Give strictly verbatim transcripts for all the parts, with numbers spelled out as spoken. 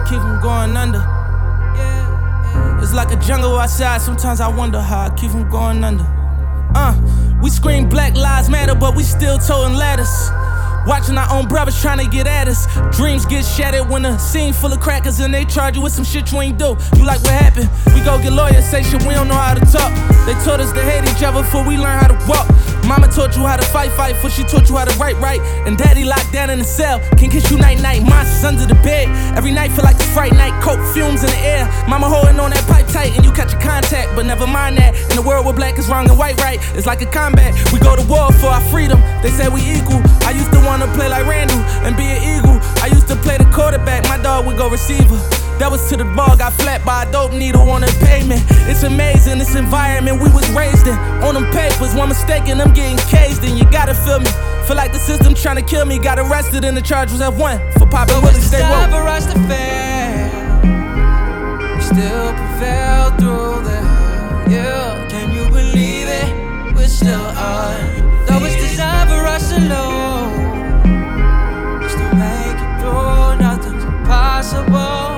keep from going under. It's like a jungle outside, sometimes I wonder how I keep from going under. Uh, we scream Black Lives Matter, but we still toting ladders. Watching our own brothers trying to get at us. Dreams get shattered when a scene full of crackers and they charge you with some shit you ain't do. You like what happened? We go get lawyers, say shit we don't know how to talk. They taught us to hate each other before we learn how to walk. Mama taught you how to fight, fight, before she taught you how to write, right. And daddy locked down in the cell, can kiss you night, night. Monsters under the bed, every night feel like a fright night. Coke fumes in the air, mama holding on that pipe tight, and you catch a contact, but never mind that. In the world where black is wrong and white right, it's like a combat. We go to war for our freedom, they say we equal. I used to wanna play like Randall and be an eagle. I used to play the quarterback, my dog would go receiver. That was to the ball, got flat by a dope needle on the pavement. It's amazing, this environment we was raised in. On them papers, one mistake and I'm getting caged in. You gotta feel me, feel like the system trying to kill me. Got arrested and the charge was F one for popping Willie, stay woke. But for us to fail, we still prevail through the hell, yeah. Can you believe it? We're still on. Though it's designed for us to lose, we still make it through, nothing's impossible.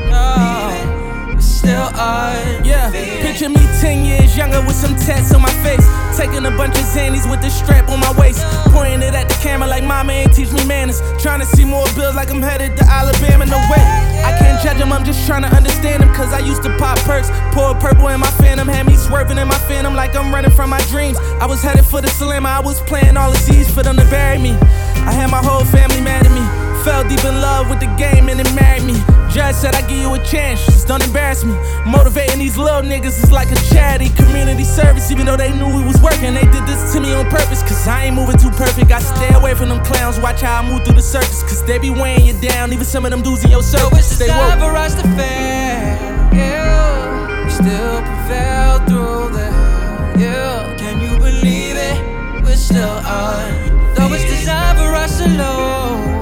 Still on. Yeah, picture me ten years younger with some tats on my face, taking a bunch of Xannies with this strap on my waist, pointing it at the camera like mama ain't teach me manners. Trying to see more bills like I'm headed to Alabama. No way, I can't judge them, I'm just trying to understand them. Cause I used to pop perks, pour purple in my phantom, had me swerving in my phantom like I'm running from my dreams. I was headed for the slammer, I was playing all the Z's for them to bury me. I had my whole family mad at me, fell deep in love with the game and it married me. Judge said I give you a chance, just don't embarrass me. Motivating these little niggas is like a charity, community service. Even though they knew we was working, they did this to me on purpose. Cause I ain't moving too perfect, I stay away from them clowns. Watch how I move through the circus, cause they be weighing you down. Even some of them dudes in your circle. So it's time for us to fail, yeah. We still prevail through the hell, yeah. Can you believe it? We're still on. Though it's designed for us to lose,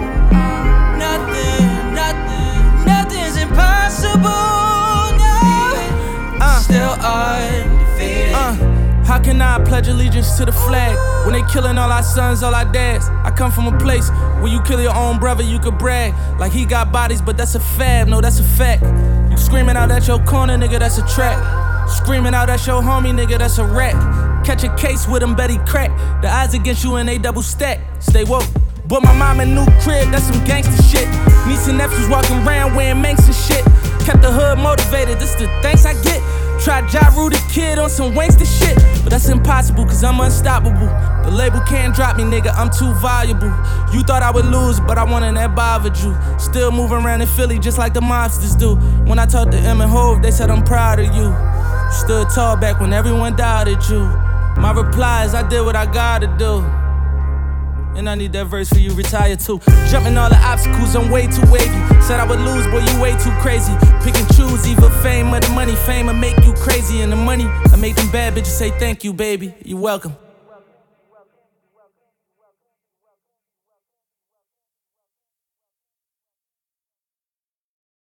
still undefeated. Uh, how can I pledge allegiance to the flag when they killing all our sons, all our dads? I come from a place where you kill your own brother, you could brag like he got bodies, but that's a fab, no, that's a fact. You screaming out at your corner, nigga, that's a trap. Screaming out at your homie, nigga, that's a rap. Catch a case with him, bet he crack. The odds against you and they double stack. Stay woke. Bought my mom a new crib, that's some gangster shit. Niece and nephews walking around wearing Manx and shit. Kept the hood motivated, this the thanks I get. Tried Ja Rule the kid on some wankster shit, but that's impossible cause I'm unstoppable. The label can't drop me, nigga, I'm too valuable. You thought I would lose, but I won and that bothered you. Still moving around in Philly just like the mobsters do. When I talked to Em and Hove, they said I'm proud of you. You stood tall back when everyone doubted you. My reply is I did what I gotta do. And I need that verse for you, retire too. Jumping all the obstacles, I'm way too wavy. Said I would lose, boy, you way too crazy. Pick and choose, either fame or the money. Fame will make you crazy, and the money I make them bad bitches say thank you, baby. You welcome.